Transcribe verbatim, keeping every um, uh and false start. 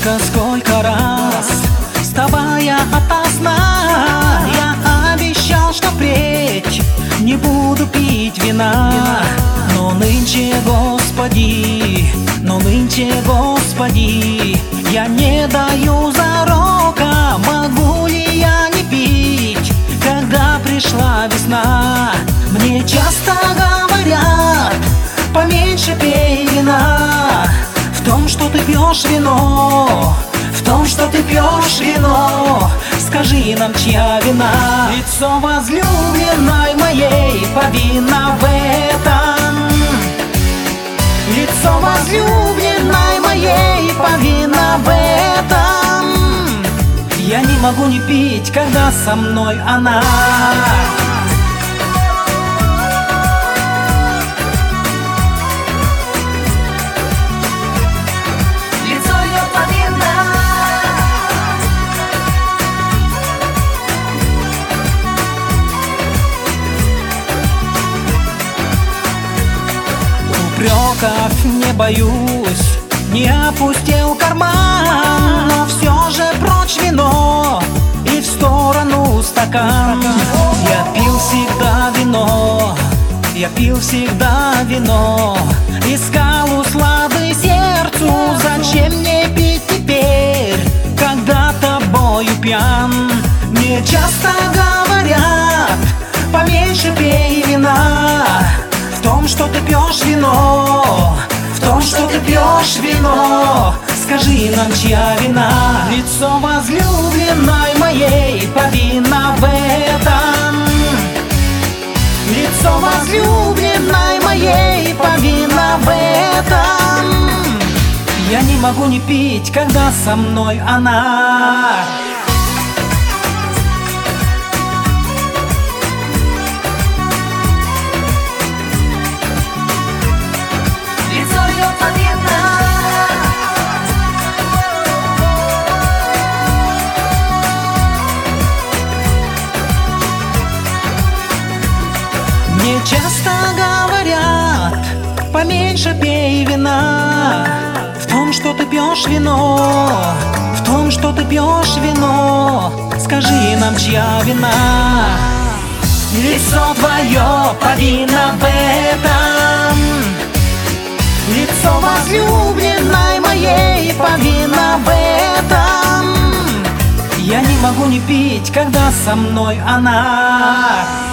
Сколько, сколько раз, вставая ото сна, я обещал, что впредь не буду пить вина. Но нынче, Господи, но нынче, Господи, я не даю зарока, могу ли я не пить, когда пришла весна. Мне часто говорят: поменьше пей вина. В том, что ты пьешь вино, в том, что ты пьешь вино, скажи нам, чья вина? Лицо возлюбленной моей повинно в этом. Лицо возлюбленной моей повинно в этом. Я не могу не пить, когда со мной она. Упреков не боюсь, не опустил карман, но все же прочь вино и в сторону стакан. Я пил всегда вино, я пил всегда вино, искал услады сердцу. Зачем мне пить теперь, когда тобою пьян? Мне часто говорят: поменьше пей вина. В том, что ты пьешь вино, в том, что ты пьешь вино, скажи нам, чья вина? Лицо возлюбленной моей повинно в этом. Лицо возлюбленной моей повинно в этом. Я не могу не пить, когда со мной она. Мне часто говорят: поменьше пей вина. В том, что ты пьешь вино, в том, что ты пьешь вино, скажи нам, чья вина? Лицо твое повинно в этом. Лицо возлюбленной моей повинно в этом. Я не могу не пить, когда со мной она.